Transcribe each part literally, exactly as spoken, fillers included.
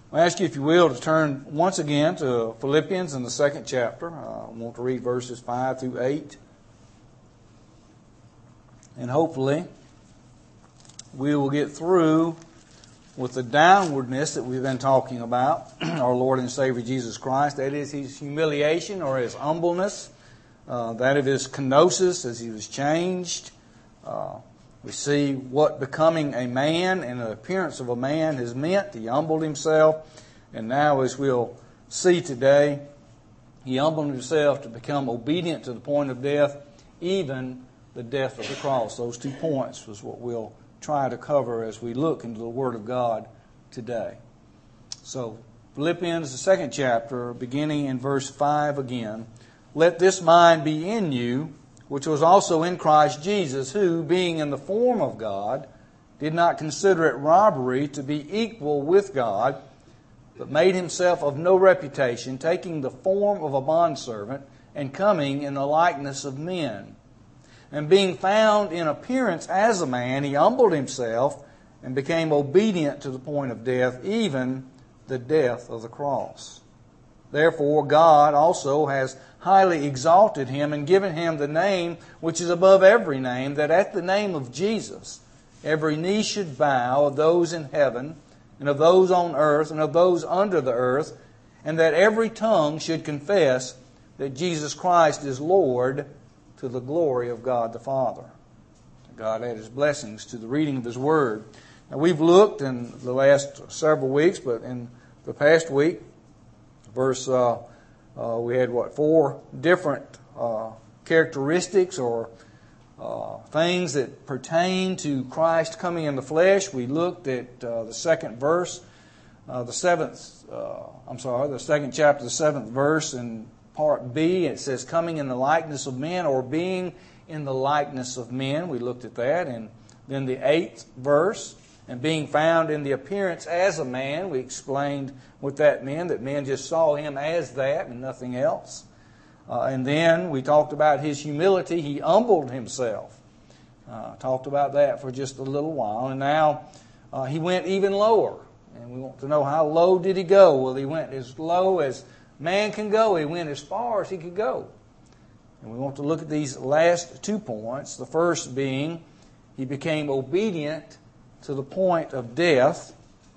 I ask you, if you will, to turn once again to Philippians in the second chapter. Uh, I want to read verses five through eight. And hopefully, we will get through with the downwardness that we've been talking about, our Lord and Savior Jesus Christ. That is His humiliation or His humbleness. Uh, that of His kenosis as He was changed. Uh, we see what becoming a man and the appearance of a man has meant. He humbled Himself. And now, as we'll see today, He humbled Himself to become obedient to the point of death, even the death of the cross. Those two points was what we'll try to cover as we look into the Word of God today. So, Philippians, the second chapter, beginning in verse five again. Let this mind be in you, which was also in Christ Jesus, who, being in the form of God, did not consider it robbery to be equal with God, but made Himself of no reputation, taking the form of a bondservant, and coming in the likeness of men. And being found in appearance as a man, He humbled Himself and became obedient to the point of death, even the death of the cross. Therefore, God also has highly exalted Him and given Him the name which is above every name, that at the name of Jesus every knee should bow, of those in heaven, and of those on earth, and of those under the earth, and that every tongue should confess that Jesus Christ is Lord, to the glory of God the Father. God add His blessings to the reading of His Word. Now, we've looked in the last several weeks, but in the past week, verse uh, uh, we had what four different uh, characteristics or uh, things that pertain to Christ coming in the flesh. We looked at uh, the second verse, uh, the seventh. Uh, I'm sorry, the second chapter, the seventh verse, and part B, it says, coming in the likeness of men, or being in the likeness of men. We looked at that. And then the eighth verse, and being found in the appearance as a man. We explained what that meant, that men just saw Him as that and nothing else. Uh, and then we talked about His humility. He humbled Himself. Uh, talked about that for just a little while. And now uh, He went even lower. And we want to know, how low did He go? Well, He went as low as man can go. He went as far as He could go. And we want to look at these last two points. The first being, He became obedient to the point of death.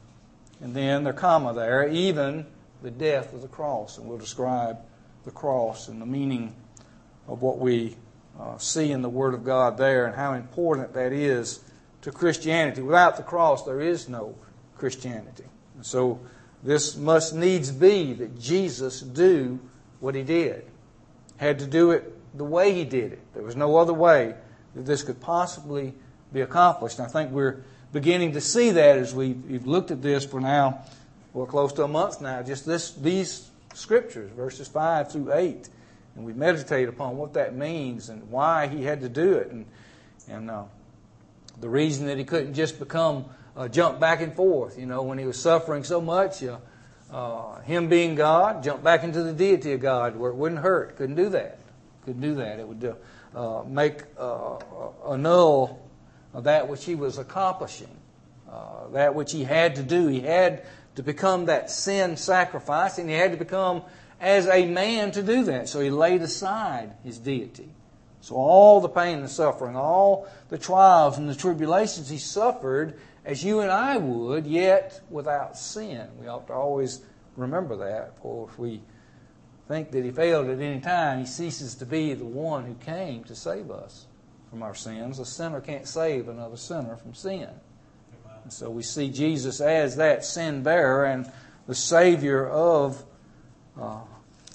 And then the comma there, even the death of the cross. And we'll describe the cross and the meaning of what we uh, see in the Word of God there, and how important that is to Christianity. Without the cross, there is no Christianity. And so this must needs be that Jesus do what He did. Had to do it the way He did it. There was no other way that this could possibly be accomplished. And I think we're beginning to see that as we've, we've looked at this for now, well, close to a month now, just this these scriptures, verses five through eight. And we meditate upon what that means and why He had to do it. And, and uh, the reason that He couldn't just become Uh, jump back and forth, you know, when He was suffering so much. Uh, uh, him being God, jump back into the deity of God where it wouldn't hurt. Couldn't do that. Couldn't do that. It would uh, make uh, annul that which He was accomplishing, uh, that which He had to do. He had to become that sin sacrifice, and He had to become as a man to do that. So He laid aside His deity. So all the pain and the suffering, all the trials and the tribulations He suffered, as you and I would, yet without sin. We ought to always remember that. For if we think that He failed at any time, He ceases to be the one who came to save us from our sins. A sinner can't save another sinner from sin. And so we see Jesus as that sin bearer and the Savior of uh,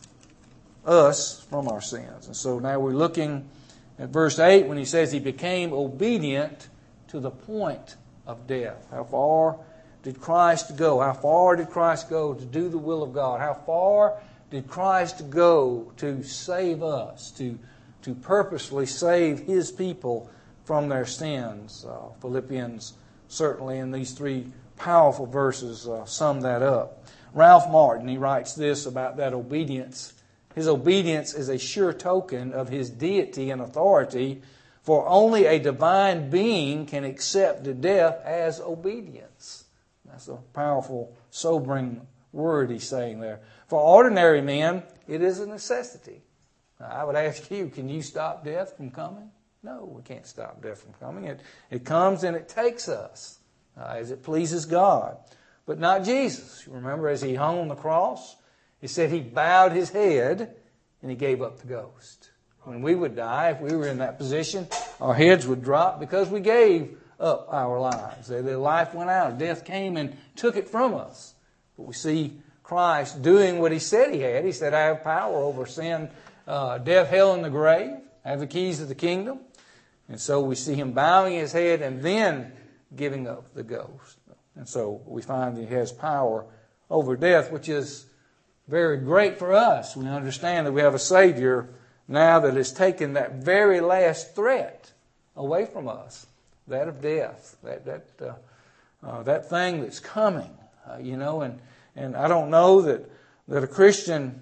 us from our sins. And so now we're looking at verse eight when He says He became obedient to the point of death. How far did Christ go? How far did Christ go to do the will of God? How far did Christ go to save us, to, to purposely save His people from their sins? Uh, Philippians, certainly in these three powerful verses, uh, sum that up. Ralph Martin, he writes this about that obedience. His obedience is a sure token of His deity and authority, for only a divine being can accept the death as obedience. Now, That's a powerful, sobering word he's saying there. For ordinary men, it is a necessity. Now, I would ask you, can you stop death from coming? No, we can't stop death from coming. It, it comes and it takes us uh, as it pleases God. But not Jesus. You remember as he hung on the cross, it said he bowed his head and he gave up the ghost. When we would die, if we were in that position, our heads would drop because we gave up our lives. The life went out. Death came and took it from us. But we see Christ doing what he said he had. He said, I have power over sin, uh, death, hell, and the grave. I have the keys of the kingdom. And so we see him bowing his head and then giving up the ghost. And so we find that he has power over death, which is very great for us. We understand that we have a Savior now that has taken that very last threat away from us, that of death, that that uh, uh, that thing that's coming, uh, you know. And and I don't know that that a Christian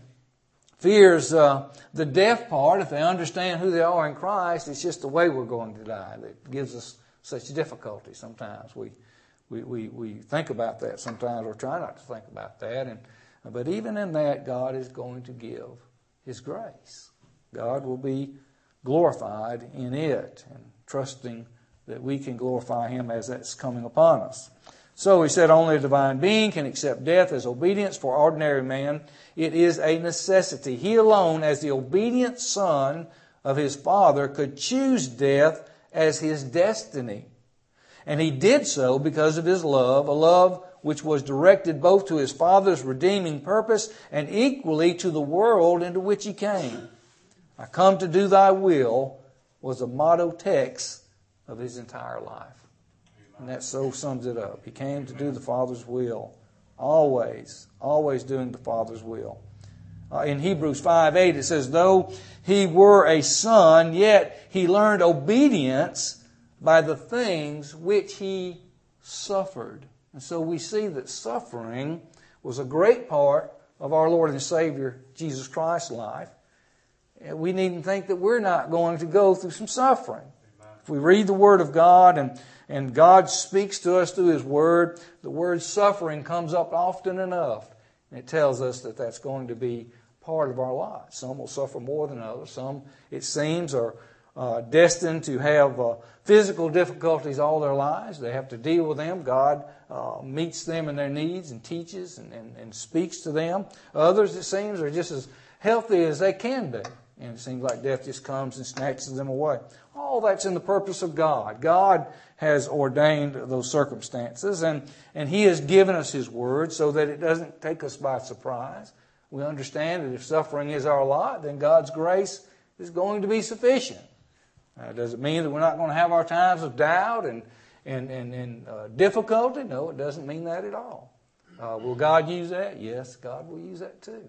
fears uh, the death part if they understand who they are in Christ. It's just the way we're going to die that gives us such difficulty. Sometimes we we we, we think about that. Sometimes or try not to think about that. And but even in that, God is going to give His grace. God will be glorified in it, and trusting that we can glorify Him as that's coming upon us. So he said only a divine being can accept death as obedience. For ordinary man, it is a necessity. He alone, as the obedient son of his Father, could choose death as his destiny. And he did so because of his love, a love which was directed both to his Father's redeeming purpose and equally to the world into which he came. I come to do thy will was a motto text of his entire life. And that so sums it up. He came to do the Father's will. Always, always doing the Father's will. Uh, in Hebrews five eight it says, though he were a son, yet he learned obedience by the things which he suffered. And so we see that suffering was a great part of our Lord and Savior Jesus Christ's life. And we needn't think that we're not going to go through some suffering. If we read the Word of God and, and God speaks to us through His Word, the word suffering comes up often enough. And it tells us that that's going to be part of our lives. Some will suffer more than others. Some, it seems, are uh, destined to have uh, physical difficulties all their lives. They have to deal with them. God uh, meets them in their needs and teaches and, and, and speaks to them. Others, it seems, are just as healthy as they can be. And it seems like death just comes and snatches them away. All that's in the purpose of God. God has ordained those circumstances, and, and He has given us His Word so that it doesn't take us by surprise. We understand that if suffering is our lot, then God's grace is going to be sufficient. Uh, does it mean that we're not going to have our times of doubt and, and, and, and uh, difficulty? No, it doesn't mean that at all. Uh, will God use that? Yes, God will use that too.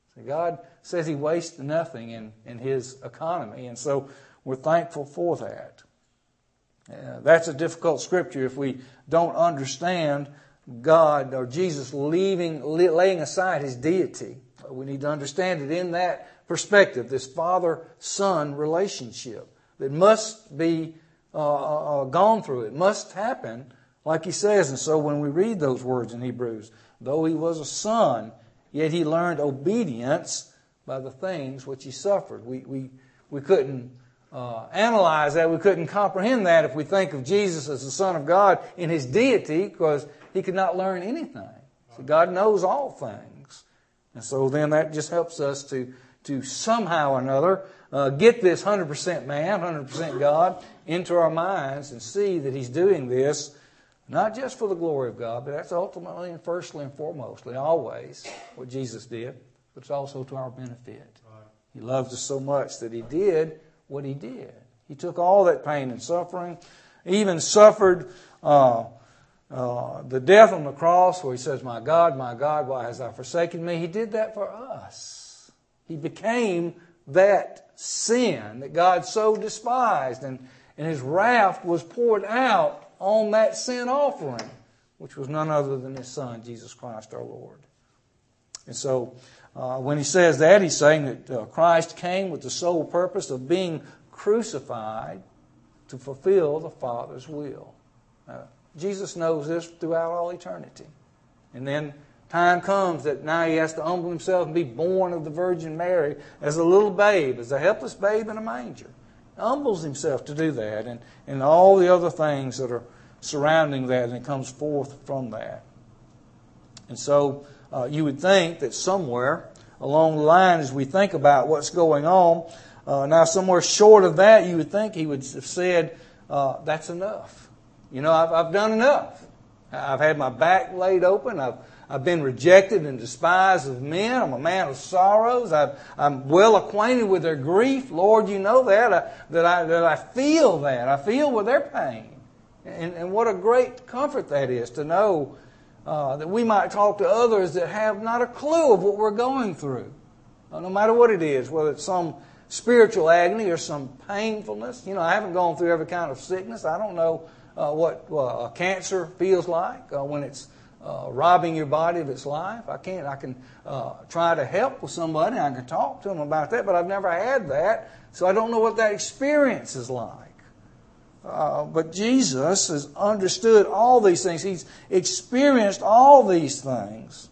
God says He wastes nothing in, in His economy, and so we're thankful for that. Uh, that's a difficult scripture if we don't understand God or Jesus leaving, laying aside His deity. We need to understand it in that perspective, this father-son relationship that must be uh, uh, gone through. It must happen, like He says. And so when we read those words in Hebrews, though He was a son, yet He learned obedience by the things which He suffered. We we we couldn't uh, analyze that. We couldn't comprehend that if we think of Jesus as the Son of God in His deity, because He could not learn anything. So God knows all things. And so then that just helps us to, to somehow or another uh, get this one hundred percent man, one hundred percent God into our minds and see that He's doing this not just for the glory of God, but that's ultimately and firstly and foremostly, always, what Jesus did, but it's also to our benefit. Right. He loves us so much that He did what He did. He took all that pain and suffering, even suffered uh, uh, the death on the cross where He says, my God, my God, why hast Thou forsaken me? He did that for us. He became that sin that God so despised, and, and His wrath was poured out on that sin offering, which was none other than His Son, Jesus Christ our Lord. And so uh, when He says that, He's saying that uh, Christ came with the sole purpose of being crucified to fulfill the Father's will. Uh, Jesus knows this throughout all eternity. And then time comes that now he has to humble himself and be born of the Virgin Mary as a little babe, as a helpless babe in a manger. He humbles himself to do that, and, and all the other things that are surrounding that, and it comes forth from that. And so uh, you would think that somewhere along the line, as we think about what's going on, uh, now somewhere short of that, you would think he would have said, uh, that's enough. You know, I've, I've done enough. I've had my back laid open. I've I've been rejected and despised of men. I'm a man of sorrows. I've, I'm well acquainted with their grief. Lord, you know that. I, that I that I feel that. I feel with their pain. And, and what a great comfort that is to know uh, that we might talk to others that have not a clue of what we're going through. Uh, no matter what it is, whether it's some spiritual agony or some painfulness. You know, I haven't gone through every kind of sickness. I don't know uh, what uh, cancer feels like uh, when it's Uh, robbing your body of its life. I can't. I can uh, try to help with somebody. I can talk to them about that, but I've never had that, so I don't know what that experience is like. Uh, but Jesus has understood all these things. He's experienced all these things,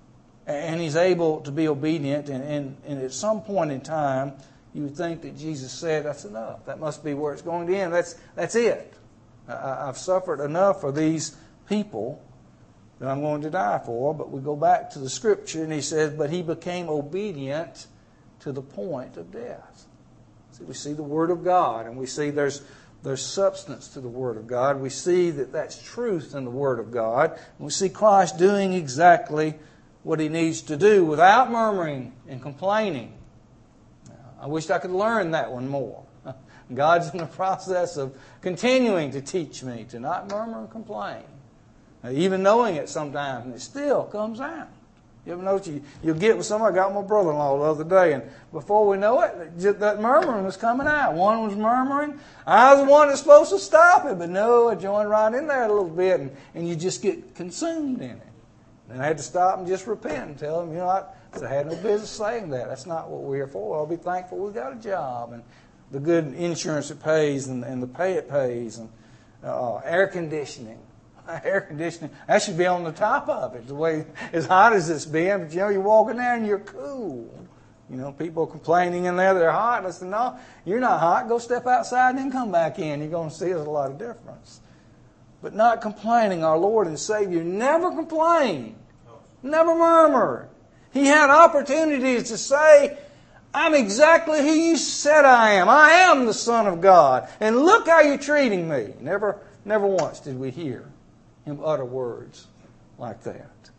and He's able to be obedient. And, and, and at some point in time, you would think that Jesus said, "That's enough. That must be where it's going to end. That's that's it. I, I've suffered enough for these people that I'm going to die for." But we go back to the Scripture, and He says, but He became obedient to the point of death. See, we see the Word of God, and we see there's there's substance to the Word of God. We see that that's truth in the Word of God. And we see Christ doing exactly what He needs to do without murmuring and complaining. Now, I wished I could learn that one more. God's in the process of continuing to teach me to not murmur and complain. Now, even knowing it sometimes, and it still comes out. You ever notice you, you'll get with somebody? I got my brother-in-law the other day, and before we know it, just that murmuring was coming out. One was murmuring. I was the one that's supposed to stop it, but no, I joined right in there a little bit, and, and you just get consumed in it. And I had to stop and just repent and tell him, you know, I, I had no business saying that. That's not what we're here for. I'll be thankful we got a job, and the good insurance it pays, and, and the pay it pays, and uh, air conditioning. Air conditioning, that should be on the top of it, the way as hot as it's been. But you know, you're walking there and you're cool. You know, people are complaining in there they're hot. I said, no, you're not hot. Go step outside and then come back in. You're going to see there's a lot of difference. But not complaining. Our Lord and Savior never complained, never murmured. He had opportunities to say, I'm exactly who you said I am. I am the Son of God. And look how you're treating me. Never, never once did we hear Him utter words like that.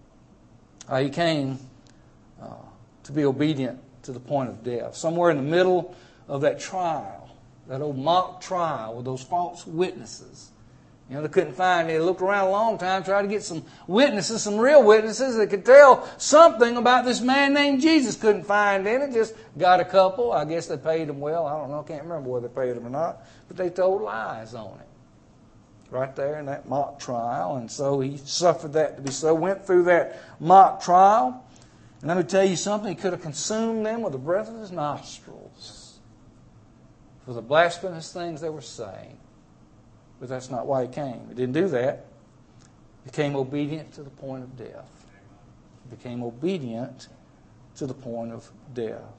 Uh, he came uh, to be obedient to the point of death. Somewhere in the middle of that trial, that old mock trial with those false witnesses. You know, they couldn't find any. They looked around a long time, tried to get some witnesses, some real witnesses that could tell something about this man named Jesus. Couldn't find any. Just got a couple. I guess they paid them well. I don't know. I can't remember whether they paid them or not. But they told lies on it. Right there in that mock trial. And so he suffered that to be so. Went through that mock trial. And let me tell you something. He could have consumed them with the breath of His nostrils for the blasphemous things they were saying. But that's not why He came. He didn't do that. He became obedient to the point of death. He became obedient to the point of death.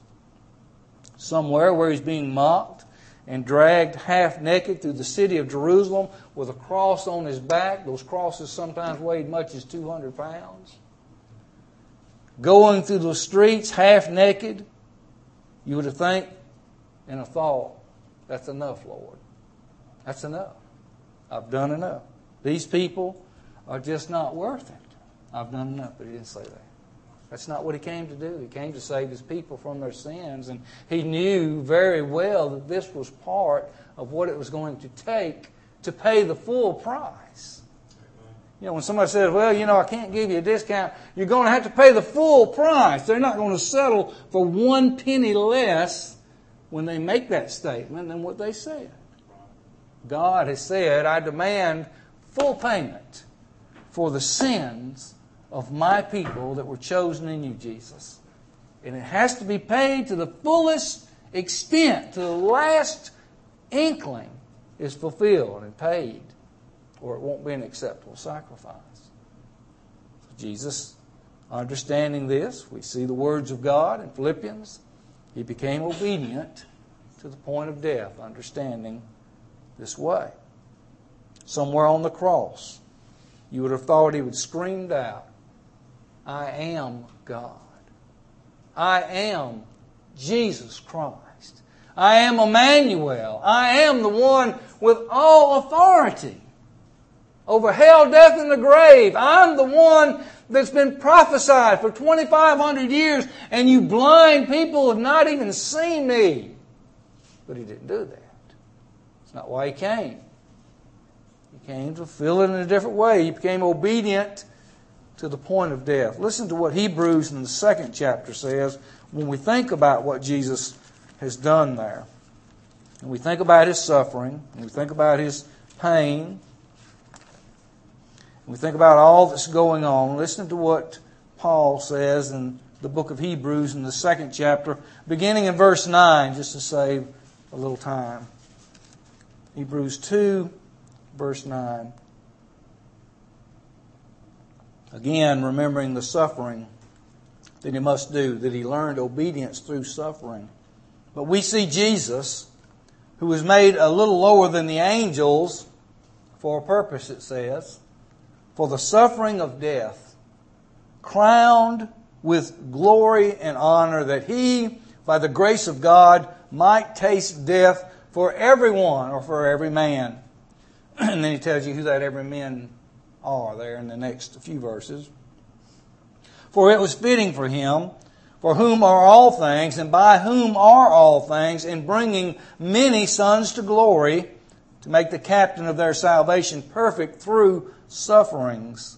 Somewhere where He's being mocked and dragged half naked through the city of Jerusalem with a cross on His back. Those crosses sometimes weighed much as two hundred pounds. Going through the streets half naked, you would have think and have thought, that's enough, Lord. That's enough. I've done enough. These people are just not worth it. I've done enough, but He didn't say that. That's not what He came to do. He came to save His people from their sins. And He knew very well that this was part of what it was going to take to pay the full price. You know, when somebody says, well, you know, I can't give you a discount, you're going to have to pay the full price. They're not going to settle for one penny less when they make that statement than what they said. God has said, I demand full payment for the sins of my people that were chosen in you, Jesus. And it has to be paid to the fullest extent, to the last inkling is fulfilled and paid, or it won't be an acceptable sacrifice. So Jesus, understanding this, we see the words of God in Philippians. He became obedient to the point of death, understanding this way. Somewhere on the cross, you would have thought he would screamed out, I am God. I am Jesus Christ. I am Emmanuel. I am the one with all authority over hell, death, and the grave. I'm the one that's been prophesied for twenty-five hundred years, and you blind people have not even seen me. But he didn't do that. That's not why he came. He came to fulfill it in a different way. He became obedient to the point of death. Listen to what Hebrews in the second chapter says when we think about what Jesus has done there. And we think about His suffering, and we think about His pain, and we think about all that's going on. Listen to what Paul says in the book of Hebrews in the second chapter, beginning in verse nine, just to save a little time. Hebrews two, verse nine. Again, remembering the suffering that He must do, that He learned obedience through suffering. But we see Jesus, who was made a little lower than the angels for a purpose, it says, for the suffering of death, crowned with glory and honor, that He, by the grace of God, might taste death for everyone or for every man. And then He tells you who that every man are there in the next few verses. For it was fitting for Him, for whom are all things, and by whom are all things, in bringing many sons to glory, to make the captain of their salvation perfect through sufferings.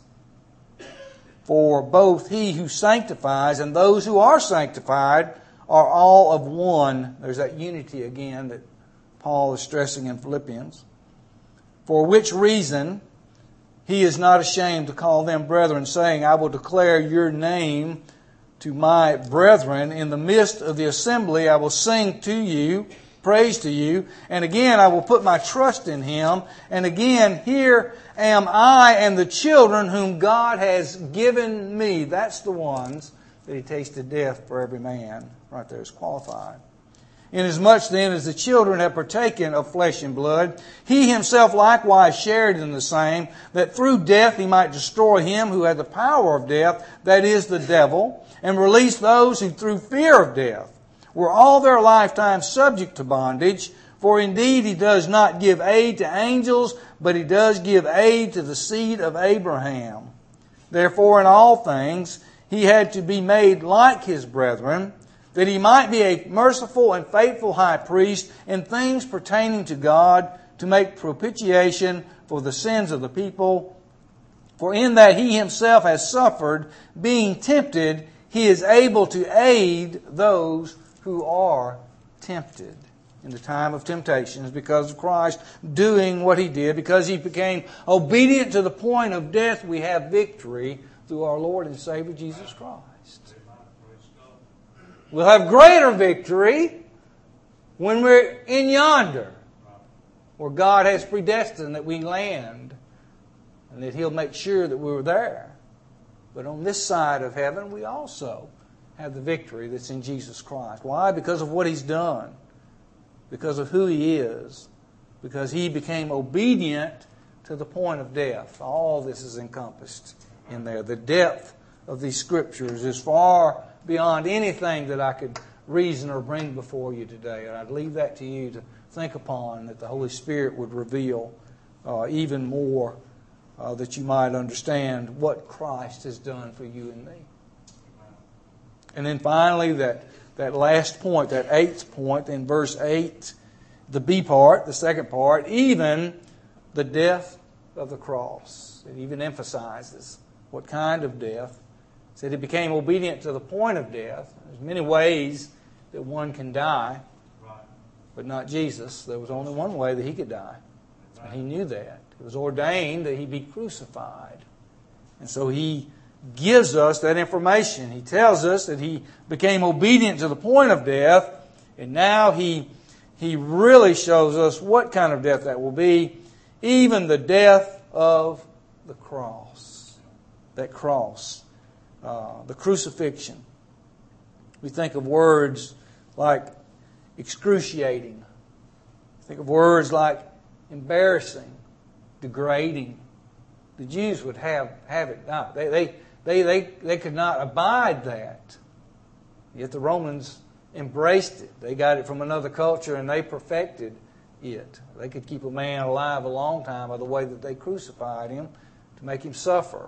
For both He who sanctifies and those who are sanctified are all of one. There's that unity again that Paul is stressing in Philippians. For which reason He is not ashamed to call them brethren, saying, I will declare your name to my brethren. In the midst of the assembly I will sing to you, praise to you. And again I will put my trust in Him. And again, here am I and the children whom God has given me. That's the ones that He tasted death for every man. Right there is qualified. Inasmuch then as the children have partaken of flesh and blood, He Himself likewise shared in the same, that through death He might destroy him who had the power of death, that is, the devil, and release those who through fear of death were all their lifetime subject to bondage. For indeed He does not give aid to angels, but He does give aid to the seed of Abraham. Therefore in all things He had to be made like His brethren, that He might be a merciful and faithful high priest in things pertaining to God, to make propitiation for the sins of the people. For in that He Himself has suffered, being tempted, He is able to aid those who are tempted. In the time of temptations, because of Christ doing what He did, because He became obedient to the point of death, we have victory through our Lord and Savior Jesus Christ. We'll have greater victory when we're in yonder, where God has predestined that we land, and that He'll make sure that we're there. But on this side of heaven, we also have the victory that's in Jesus Christ. Why? Because of what He's done. Because of who He is. Because He became obedient to the point of death. All this is encompassed in there. The depth of these Scriptures is far beyond anything that I could reason or bring before you today. And I'd leave that to you to think upon, that the Holy Spirit would reveal uh, even more, uh, that you might understand what Christ has done for you and me. And then finally, that, that last point, that eighth point in verse eight, the B part, the second part, even the death of the cross. It even emphasizes what kind of death. It said He became obedient to the point of death. There's many ways that one can die, but not Jesus. There was only one way that He could die. And He knew that. It was ordained that He be crucified. And so He gives us that information. He tells us that He became obedient to the point of death, and now He, he really shows us what kind of death that will be, even the death of the cross. that cross, uh, the crucifixion. We think of words like excruciating. Think of words like embarrassing, degrading. The Jews would have, have it not. They, they, they, they, they could not abide that. Yet the Romans embraced it. They got it from another culture and they perfected it. They could keep a man alive a long time by the way that they crucified him to make him suffer.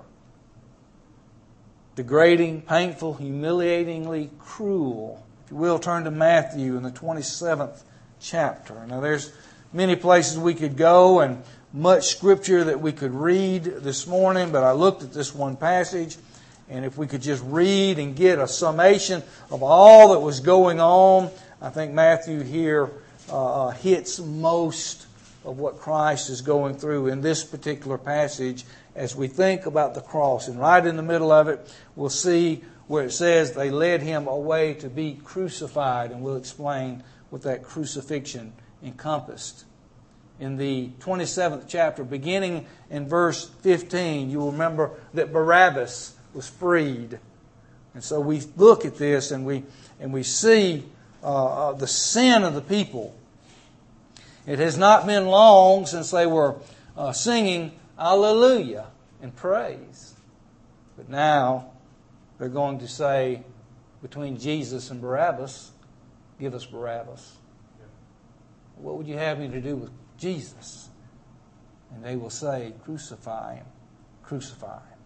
Degrading, painful, humiliatingly cruel. If you will, turn to Matthew in the twenty-seventh chapter. Now there's many places we could go and much scripture that we could read this morning, but I looked at this one passage, and if we could just read and get a summation of all that was going on, I think Matthew here uh, hits most of what Christ is going through in this particular passage as we think about the cross. And right in the middle of it, we'll see where it says they led him away to be crucified, and we'll explain what that crucifixion encompassed. In the twenty-seventh chapter, beginning in verse fifteen, you will remember that Barabbas was freed. And so we look at this and we and we see uh, the sin of the people. It has not been long since they were uh, singing Alleluia and praise. But now they're going to say, between Jesus and Barabbas, give us Barabbas. What would you have me to do with Jesus? And they will say, crucify him, crucify him.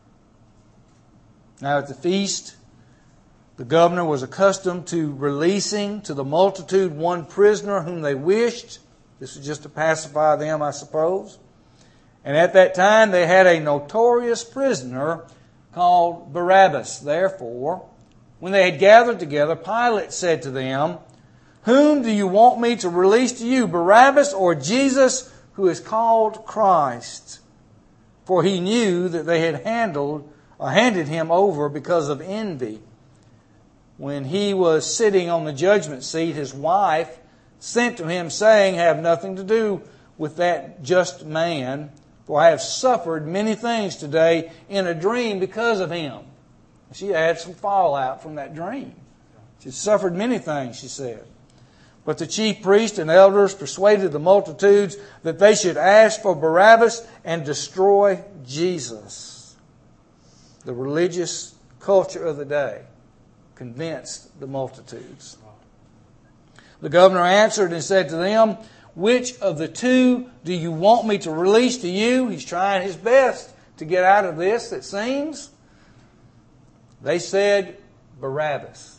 Now at the feast, the governor was accustomed to releasing to the multitude one prisoner whom they wished. This was just to pacify them, I suppose. And at that time they had a notorious prisoner called Barabbas. Therefore, when they had gathered together, Pilate said to them, whom do you want me to release to you, Barabbas or Jesus, who is called Christ? For he knew that they had handled, or handed him over because of envy. When he was sitting on the judgment seat, his wife sent to him, saying, have nothing to do with that just man, for I have suffered many things today in a dream because of him. She had some fallout from that dream. She suffered many things, she said. But the chief priests and elders persuaded the multitudes that they should ask for Barabbas and destroy Jesus. The religious culture of the day convinced the multitudes. The governor answered and said to them, which of the two do you want me to release to you? He's trying his best to get out of this, it seems. They said, Barabbas.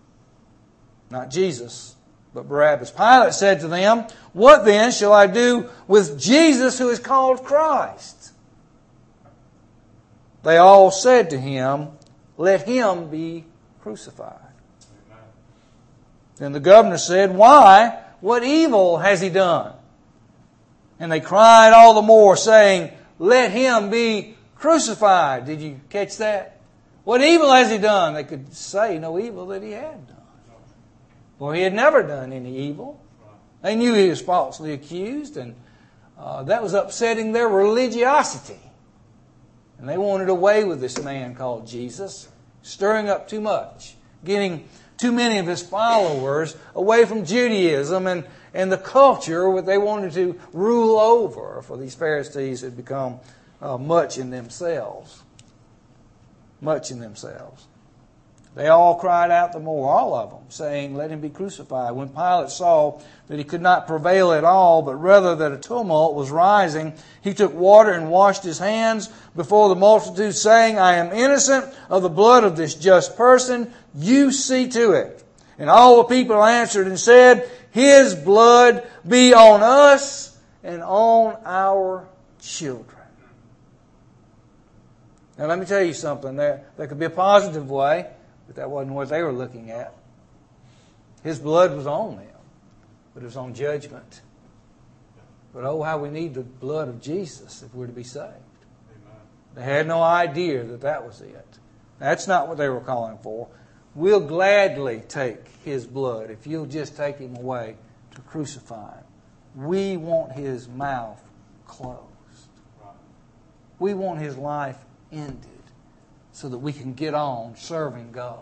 Not Jesus, but Barabbas. Pilate said to them, what then shall I do with Jesus who is called Christ? They all said to him, let him be crucified. Amen. Then the governor said, why? What evil has he done? And they cried all the more, saying, let him be crucified. Did you catch that? What evil has he done? They could say no evil that he had done. For he had never done any evil. They knew he was falsely accused, and uh, that was upsetting their religiosity. And they wanted away with this man called Jesus, stirring up too much, getting too many of his followers away from Judaism and, and the culture that they wanted to rule over. For these Pharisees had become uh, much in themselves. Much in themselves. They all cried out the more, all of them, saying, let him be crucified. When Pilate saw that he could not prevail at all, but rather that a tumult was rising, he took water and washed his hands before the multitude, saying, I am innocent of the blood of this just person. You see to it. And all the people answered and said, his blood be on us and on our children. Now let me tell you something. There, there could be a positive way, but that wasn't what they were looking at. His blood was on them, but it was on judgment. But oh, how we need the blood of Jesus if we're to be saved. Amen. They had no idea that that was it. That's not what they were calling for. We'll gladly take his blood if you'll just take him away to crucify him. We want his mouth closed. Right. We want his life ended. so that we can get on serving God.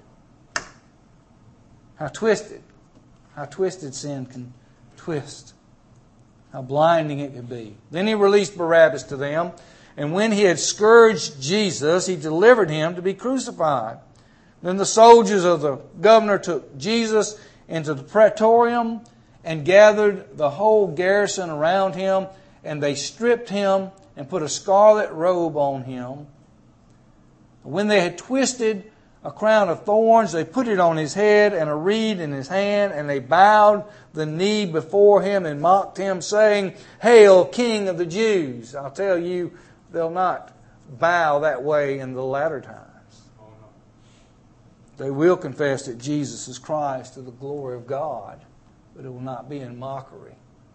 How twisted, how twisted sin can twist. How blinding it can be. Then he released Barabbas to them, and when he had scourged Jesus, he delivered him to be crucified. Then the soldiers of the governor took Jesus into the praetorium and gathered the whole garrison around him, and they stripped him and put a scarlet robe on him. When they had twisted a crown of thorns, they put it on his head, and a reed in his hand, and they bowed the knee before him and mocked him, saying, "Hail, King of the Jews!" I'll tell you, they'll not bow that way in the latter times. They will confess that Jesus is Christ to the glory of God, but it will not be in mockery.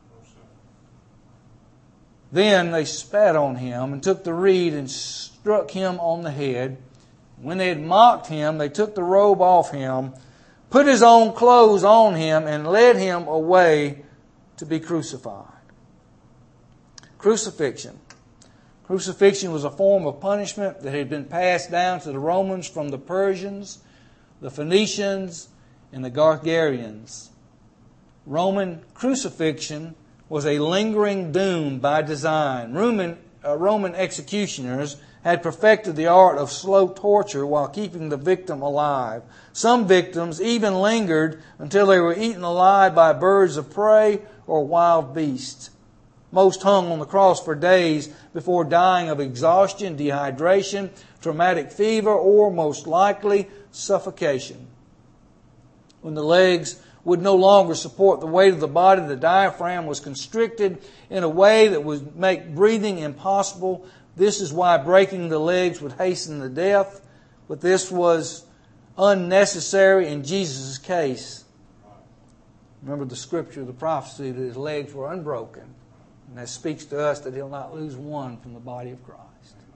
Then they spat on him and took the reed and struck him on the head. When they had mocked him, they took the robe off him, put his own clothes on him, and led him away to be crucified. Crucifixion. Crucifixion was a form of punishment that had been passed down to the Romans from the Persians, the Phoenicians, and the Gargarians. Roman crucifixion was a lingering doom by design. Roman, uh, Roman executioners had perfected the art of slow torture while keeping the victim alive. Some victims even lingered until they were eaten alive by birds of prey or wild beasts. Most hung on the cross for days before dying of exhaustion, dehydration, traumatic fever, or most likely suffocation. When the legs would no longer support the weight of the body, the diaphragm was constricted in a way that would make breathing impossible. This is why breaking the legs would hasten the death, but this was unnecessary in Jesus' case. Remember the scripture, the prophecy, that his legs were unbroken. And that speaks to us that he'll not lose one from the body of Christ.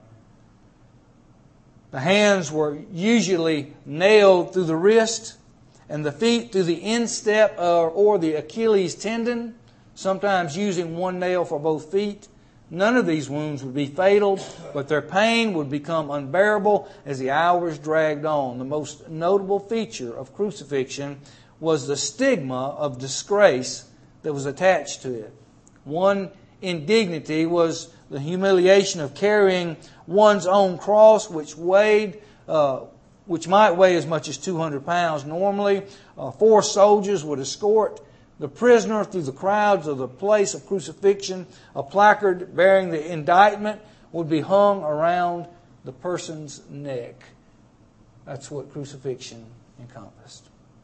The hands were usually nailed through the wrist, and the feet through the instep or, or the Achilles tendon, sometimes using one nail for both feet. None of these wounds would be fatal, but their pain would become unbearable as the hours dragged on. The most notable feature of crucifixion was the stigma of disgrace that was attached to it. One indignity was the humiliation of carrying one's own cross, which weighed, uh, which might weigh as much as two hundred pounds. Normally, uh, four soldiers would escort the prisoner through the crowds of the place of crucifixion. A placard bearing the indictment would be hung around the person's neck. That's what crucifixion encompassed.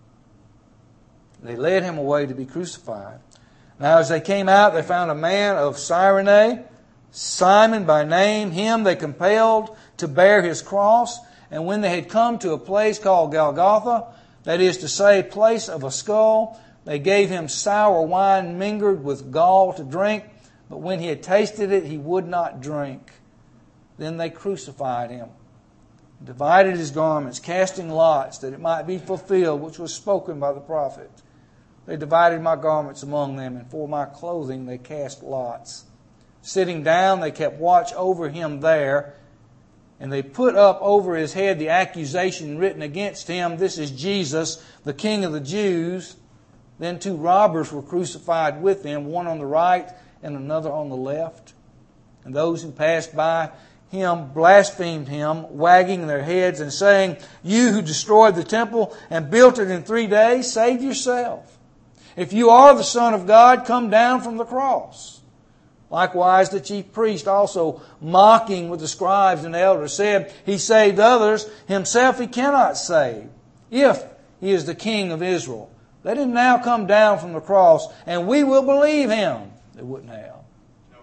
They led him away to be crucified. Now as they came out, they found a man of Cyrene, Simon by name. Him they compelled to bear his cross. And when they had come to a place called Golgotha, that is to say, place of a skull, they gave him sour wine mingled with gall to drink, but when he had tasted it, he would not drink. Then they crucified him, divided his garments, casting lots, that it might be fulfilled, which was spoken by the prophet. They divided my garments among them, and for my clothing they cast lots. Sitting down, they kept watch over him there, and they put up over his head the accusation written against him, "This is Jesus, the King of the Jews." Then two robbers were crucified with him, one on the right and another on the left. And those who passed by him blasphemed him, wagging their heads and saying, "You who destroyed the temple and built it in three days, save yourself. If you are the Son of God, come down from the cross." Likewise, the chief priest also, mocking with the scribes and elders, said, "He saved others, himself he cannot save. If he is the King of Israel, let him now come down from the cross, and we will believe him." They wouldn't have. No.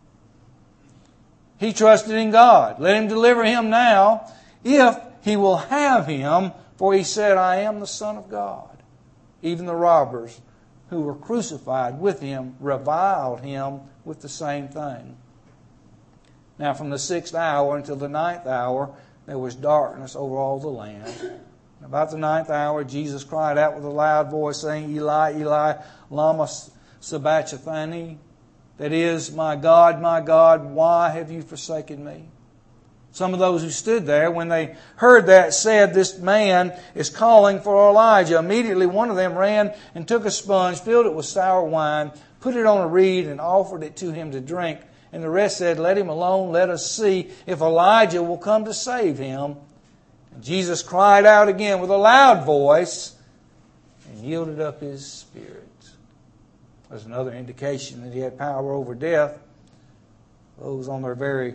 He trusted in God. Let him deliver him now, if he will have him, for he said, "I am the Son of God." Even the robbers who were crucified with him reviled him with the same thing. Now from the sixth hour until the ninth hour, there was darkness over all the land. About the ninth hour, Jesus cried out with a loud voice, saying, "Eli, Eli, lama sabachthani?" That is, "My God, my God, why have you forsaken me?" Some of those who stood there, when they heard that, said, "This man is calling for Elijah." Immediately one of them ran and took a sponge, filled it with sour wine, put it on a reed, and offered it to him to drink. And the rest said, "Let him alone. Let us see if Elijah will come to save him." And Jesus cried out again with a loud voice and yielded up His spirit. There's another indication that He had power over death. Those on their very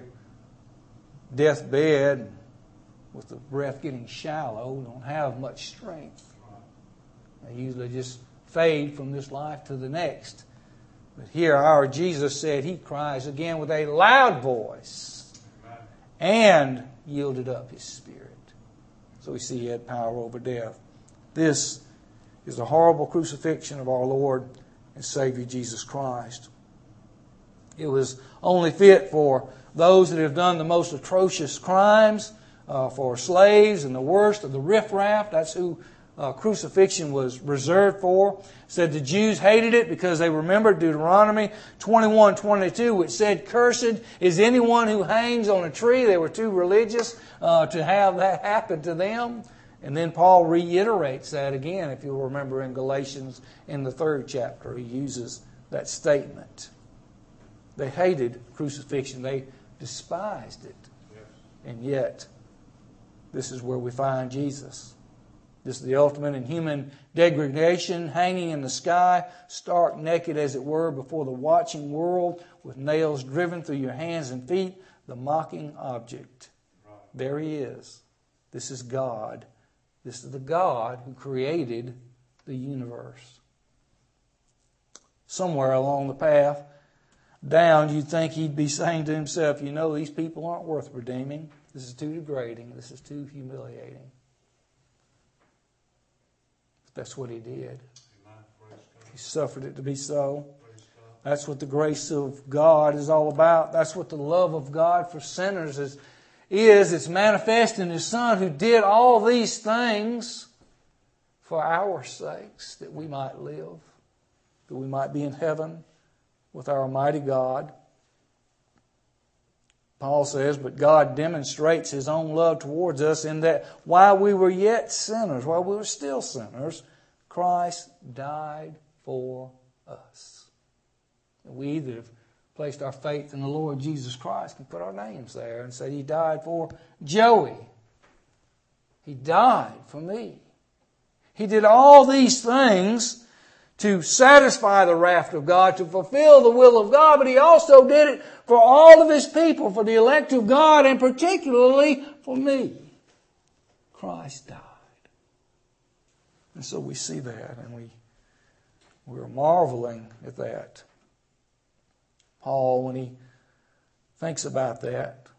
deathbed, with the breath getting shallow, don't have much strength. They usually just fade from this life to the next. But here our Jesus said He cries again with a loud voice and yielded up His spirit. So we see He had power over death. This is the horrible crucifixion of our Lord and Savior Jesus Christ. It was only fit for those that have done the most atrocious crimes, uh, for slaves and the worst of the riffraff. That's who uh, crucifixion was reserved for. It said the Jews hated it because they remembered Deuteronomy twenty-one twenty-two, which said, "Cursed is anyone who hangs on a tree." They were too religious uh, to have that happen to them. And then Paul reiterates that again, if you'll remember in Galatians in the third chapter. He uses that statement. They hated crucifixion. They despised it. Yes. And yet, this is where we find Jesus. This is the ultimate in human degradation, hanging in the sky, stark naked as it were, before the watching world, with nails driven through your hands and feet, the mocking object. Right. There He is. This is God. This is the God who created the universe. Somewhere along the path down, you'd think He'd be saying to Himself, "You know, these people aren't worth redeeming. This is too degrading. This is too humiliating." But that's what He did. He suffered it to be so. That's what the grace of God is all about. That's what the love of God for sinners is. is it's manifest in His Son, who did all these things for our sakes, that we might live, that we might be in heaven with our Almighty God. Paul says, "But God demonstrates His own love towards us in that while we were yet sinners, while we were still sinners, Christ died for us." And we that have placed our faith in the Lord Jesus Christ can put our names there and say, "He died for Joey. He died for me." He did all these things to satisfy the wrath of God, to fulfill the will of God, but He also did it for all of His people, for the elect of God, and particularly for me. Christ died. And so we see that, and we, we're marveling at that. Paul, when he thinks about that,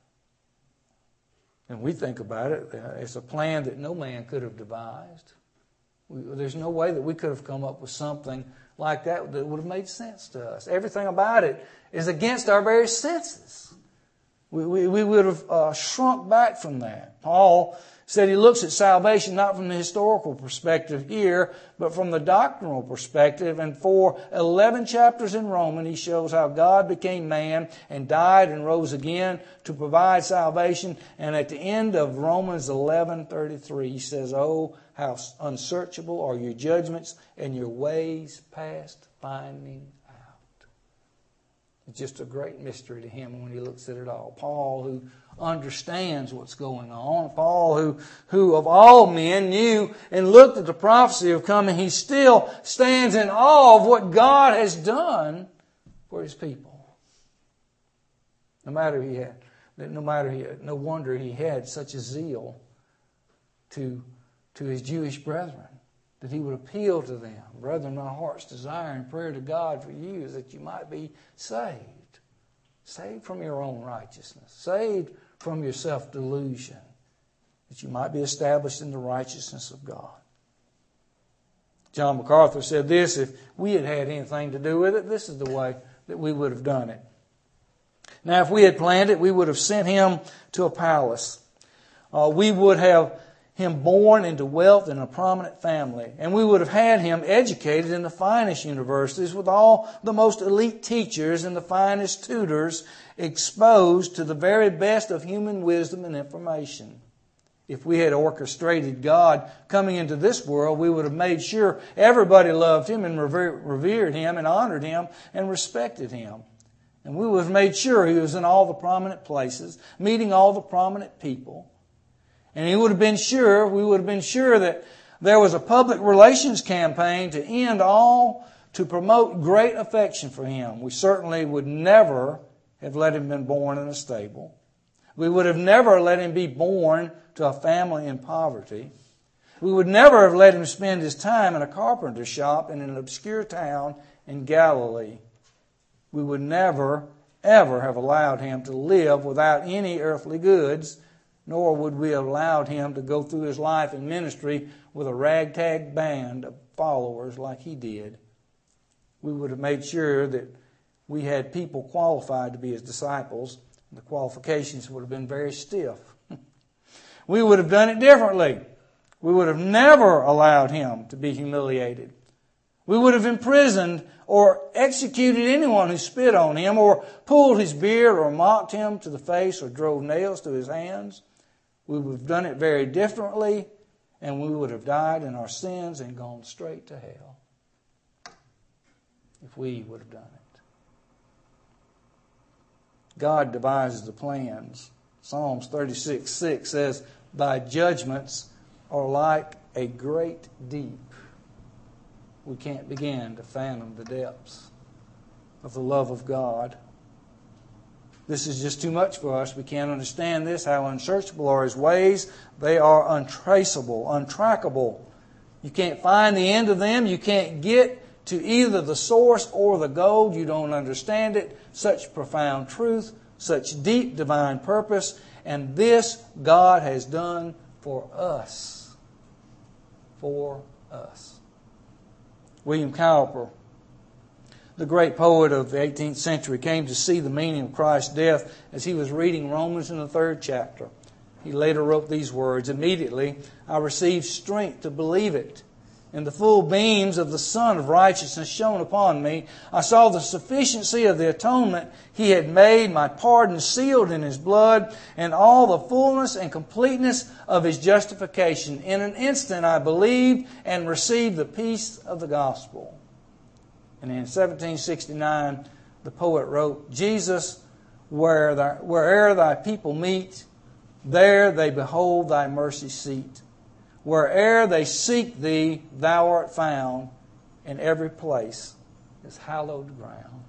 and we think about it, it's a plan that no man could have devised. We, there's no way that we could have come up with something like that that would have made sense to us. Everything about it is against our very senses. We, we, we would have uh, shrunk back from that. Paul said he looks at salvation not from the historical perspective here, but from the doctrinal perspective. And for eleven chapters in Romans, he shows how God became man and died and rose again to provide salvation. And at the end of Romans eleven thirty-three, he says, "Oh, how unsearchable are your judgments and your ways past finding out." It's just a great mystery to him when he looks at it all. Paul, who understands what's going on. Paul, who, who of all men knew and looked at the prophecy of coming, he still stands in awe of what God has done for His people. No matter he had, no matter he had, no wonder he had such a zeal to, to his Jewish brethren, that he would appeal to them. "Brethren, my heart's desire and prayer to God for you is that you might be saved." Saved from your own righteousness. Saved from your self-delusion. That you might be established in the righteousness of God. John MacArthur said this: "If we had had anything to do with it, this is the way that we would have done it. Now, if we had planned it, we would have sent Him to a palace. Uh, we would have him born into wealth in a prominent family. And we would have had him educated in the finest universities with all the most elite teachers and the finest tutors, exposed to the very best of human wisdom and information. If we had orchestrated God coming into this world, we would have made sure everybody loved him and revered him and honored him and respected him. And we would have made sure he was in all the prominent places, meeting all the prominent people. And he would have been sure, we would have been sure that there was a public relations campaign to end all, to promote great affection for him. We certainly would never have let him been born in a stable. We would have never let him be born to a family in poverty. We would never have let him spend his time in a carpenter shop in an obscure town in Galilee. We would never, ever have allowed him to live without any earthly goods, nor would we have allowed him to go through his life in ministry with a ragtag band of followers like he did. We would have made sure that we had people qualified to be his disciples. The qualifications would have been very stiff. We would have done it differently. We would have never allowed him to be humiliated. We would have imprisoned or executed anyone who spit on him or pulled his beard or mocked him to the face or drove nails to his hands. We would have done it very differently, and we would have died in our sins and gone straight to hell if we would have done it. God devises the plans. Psalms thirty-six six says, "Thy judgments are like a great deep." We can't begin to fathom the depths of the love of God. This is just too much for us. We can't understand this, how unsearchable are his ways. They are untraceable, untrackable. You can't find the end of them. You can't get to either the source or the gold. You don't understand it. Such profound truth, such deep divine purpose. And this God has done for us. For us. William Cowper, the great poet of the eighteenth century, came to see the meaning of Christ's death as he was reading Romans in the third chapter. He later wrote these words, "Immediately I received strength to believe it. And the full beams of the Sun of Righteousness shone upon me. I saw the sufficiency of the atonement He had made, my pardon sealed in His blood, and all the fullness and completeness of His justification. In an instant I believed and received the peace of the gospel." And in seventeen sixty-nine, the poet wrote, "Jesus, where thy, where'er thy people meet, there they behold thy mercy seat. Where'er they seek thee, thou art found, and every place is hallowed ground."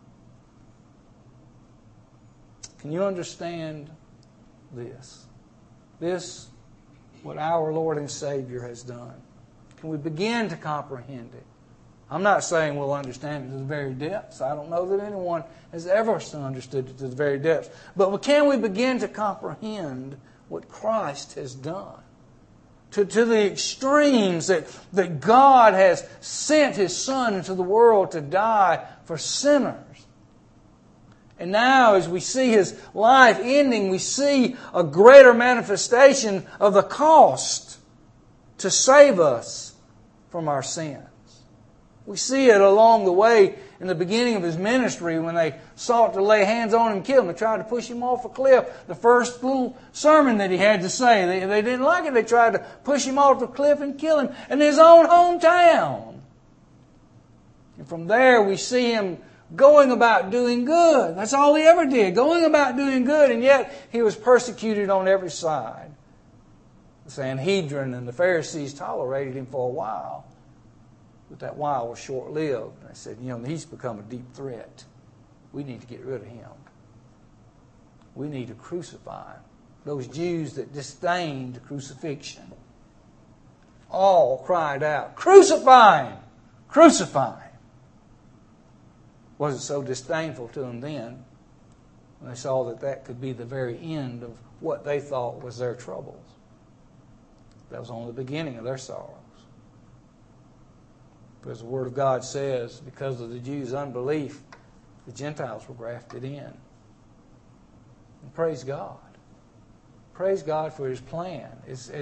Can you understand this? This, what our Lord and Savior has done. Can we begin to comprehend it? I'm not saying we'll understand it to the very depths. I don't know that anyone has ever understood it to the very depths. But can we begin to comprehend what Christ has done? To, to the extremes that, that God has sent His Son into the world to die for sinners. And now as we see His life ending, we see a greater manifestation of the cost to save us from our sins. We see it along the way in the beginning of His ministry when they sought to lay hands on Him and kill Him. They tried to push Him off a cliff. The first little sermon that He had to say, they, they didn't like it. They tried to push Him off the cliff and kill Him in His own hometown. And from there we see Him going about doing good. That's all He ever did, going about doing good. And yet He was persecuted on every side. The Sanhedrin and the Pharisees tolerated Him for a while. But that while was short-lived. I said, you know, he's become a deep threat. We need to get rid of him. We need to crucify him. Those Jews that disdained crucifixion all cried out, "Crucify him! Crucify him!" Wasn't so disdainful to them then when they saw that that could be the very end of what they thought was their troubles. That was only the beginning of their sorrow. Because the Word of God says, because of the Jews' unbelief, the Gentiles were grafted in. And praise God. Praise God for His plan. As, as,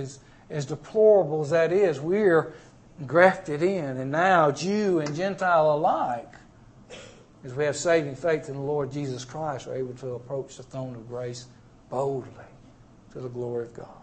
as deplorable as that is, we're grafted in. And now Jew and Gentile alike, as we have saving faith in the Lord Jesus Christ, are able to approach the throne of grace boldly to the glory of God.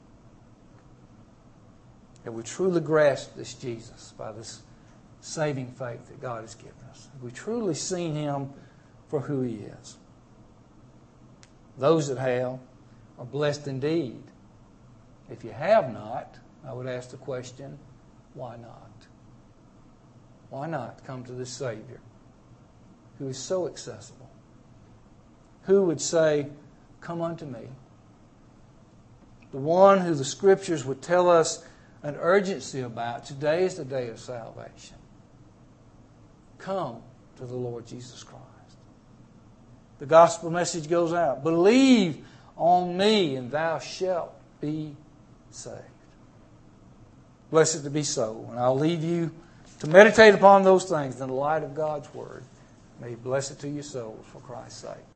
And we truly grasp this Jesus by this saving faith that God has given us. We truly seen Him for who He is. Those that have are blessed indeed. If you have not, I would ask the question, why not? Why not come to this Savior who is so accessible? Who would say, come unto me? The one who the Scriptures would tell us an urgency about. Today is the day of salvation. Come to the Lord Jesus Christ. The gospel message goes out. Believe on me and thou shalt be saved. Blessed to be so. And I'll leave you to meditate upon those things in the light of God's Word. May He bless it to your souls for Christ's sake.